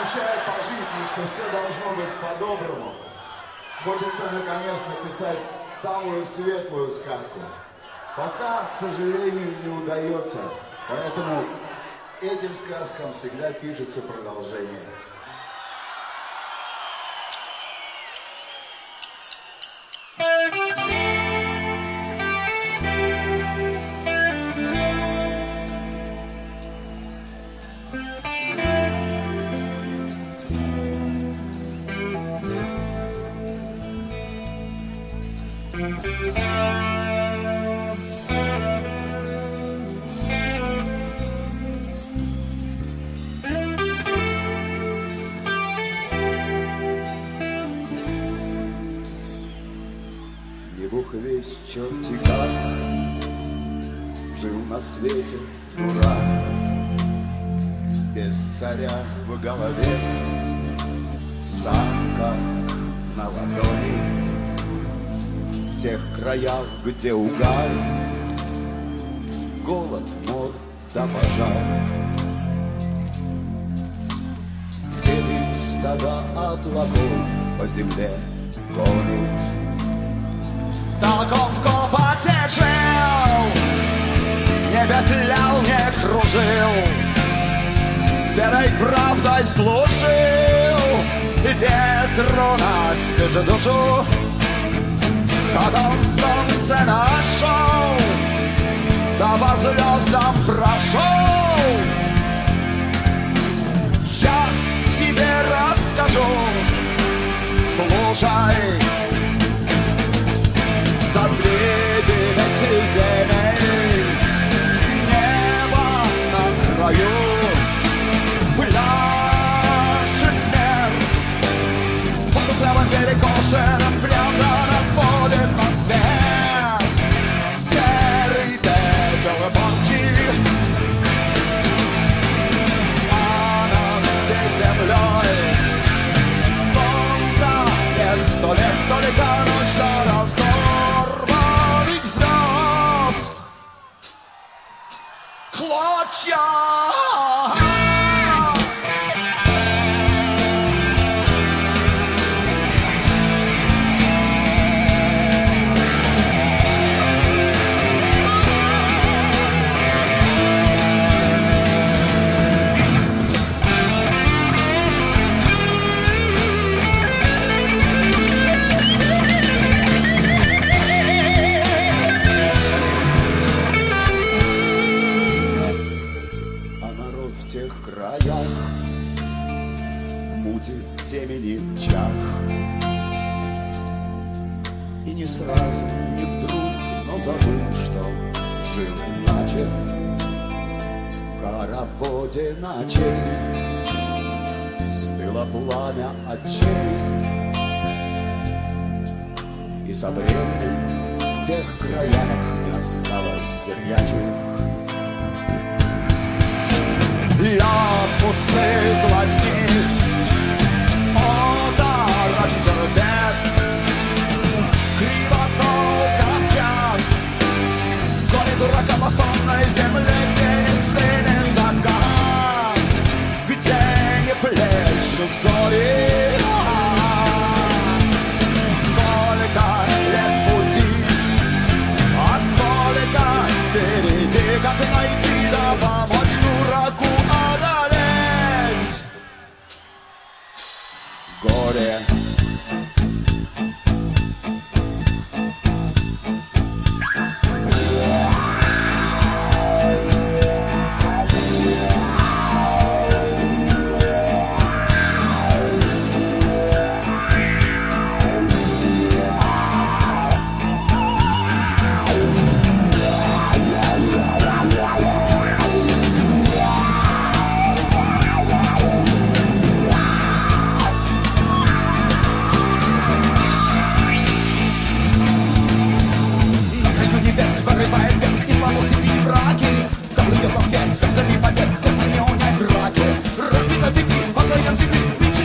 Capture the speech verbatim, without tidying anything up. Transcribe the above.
ощущает по жизни, что все должно быть по-доброму. Хочется наконец написать самую светлую сказку. Пока, к сожалению, не удается. Поэтому этим сказкам всегда пишется продолжение. Не бог весь черти как жил на свете дурак, без царя в голове, самка на ладони. В тех краях, где угар, голод, мор да пожар, где дым стада облаков по земле гонит. Так он в копоте жил, не петлял, не кружил, верой, правдой служил, и ветру настежь душу. Когда он солнце нашел, да по звездам прошел, я тебе расскажу, слушай. За девять земель, небо на краю, пляшет смерть. Под угловым перекошенным прямо наводит на свет серый пепел эпохи. А над всей землей солнца нет сто лет, только ночь до разор. Клочья! В тех краях, в муте темени чах, и не сразу, не вдруг, но забыл, что жил иначе. В хороводе ночей стыло пламя очей, и со временем в тех краях не осталось зрячих. Лед пустых глазниц, удар от сердец, кривотолка обчат, горе дурака по сонной земле, где не стынет закат, где не плещут зори.